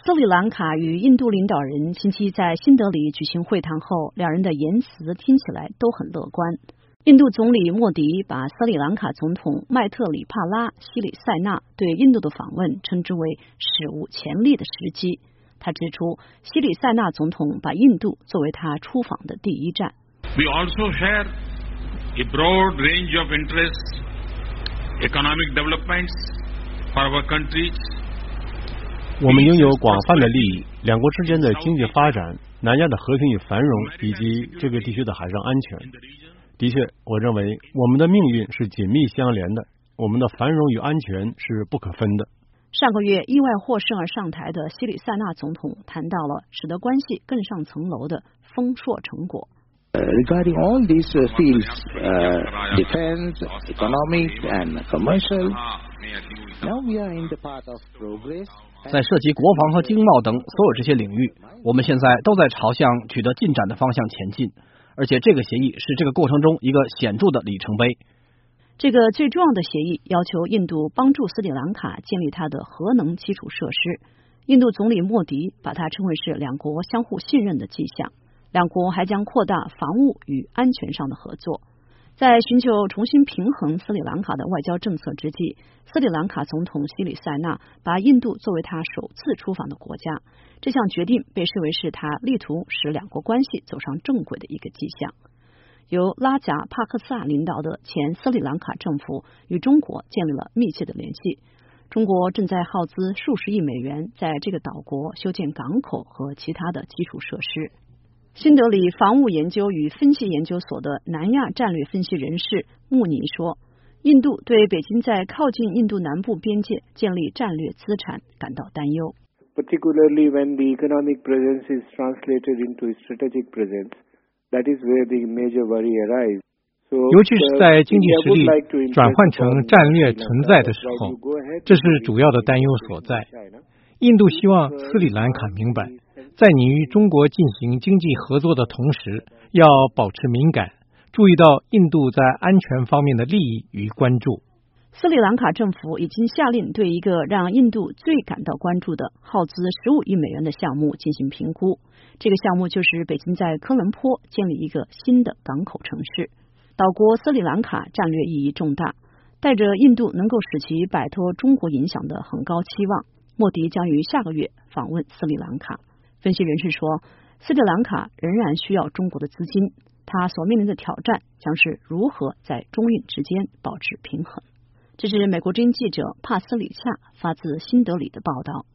斯里兰卡与印度领导人星期在新德里举行会谈后，两人的言辞听起来都很乐观。印度总理莫迪把斯里兰卡总统麦特里帕拉·希里塞纳对印度的访问称之为史无前例的时机。他指出，希里塞纳总统把印度作为他出访的第一站。 We also share a broad range of interests, economic developments for our countries. 我们拥有广泛的利益，两国之间的经济发展、南亚的和平与繁荣，以及这个地区的海上安全。的确，我认为我们的命运是紧密相连的，我们的繁荣与安全是不可分的。 上个月意外获胜而上台的希里塞纳总统谈到了使得关系更上层楼的丰硕成果。 Regarding all these fields, defense, economic and commercial, now we are in the path of progress. 在涉及国防和经贸等所有这些领域，我们现在都在朝向取得进展的方向前进，而且这个协议是这个过程中一个显著的里程碑。 这个最重要的协议要求印度帮助斯里兰卡建立它的核能基础设施。印度总理莫迪把它称为是两国相互信任的迹象。两国还将扩大防务与安全上的合作。在寻求重新平衡斯里兰卡的外交政策之际，斯里兰卡总统希里塞纳把印度作为他首次出访的国家。这项决定被视为是他力图使两国关系走上正轨的一个迹象。由拉贾帕克萨领导的前斯里兰卡政府与中国建立了密切的联系。中国正在耗资数十亿美元在这个岛国修建港口和其他的基础设施。新德里防务研究与分析研究所的南亚战略分析人士穆尼说，印度对北京在靠近印度南部边界建立战略资产感到担忧。 Particularly when the economic presence is translated into strategic presence, that is where the major worry arises. 尤其是在经济实力转换成战略存在的时候，这是主要的担忧所在。印度希望斯里兰卡明白，在你与中国进行经济合作的同时，要保持敏感，注意到印度在安全方面的利益与关注。 斯里兰卡政府已经下令对一个让印度最感到关注的耗资15亿美元的项目进行评估。这个项目就是北京在科伦坡建立一个新的港口城市。岛国斯里兰卡战略意义重大，带着印度能够使其摆脱中国影响的很高期望，莫迪将于下个月访问斯里兰卡。分析人士说，斯里兰卡仍然需要中国的资金，它所面临的挑战将是如何在中印之间保持平衡。这是美国之音记者帕斯里恰发自新德里的报道。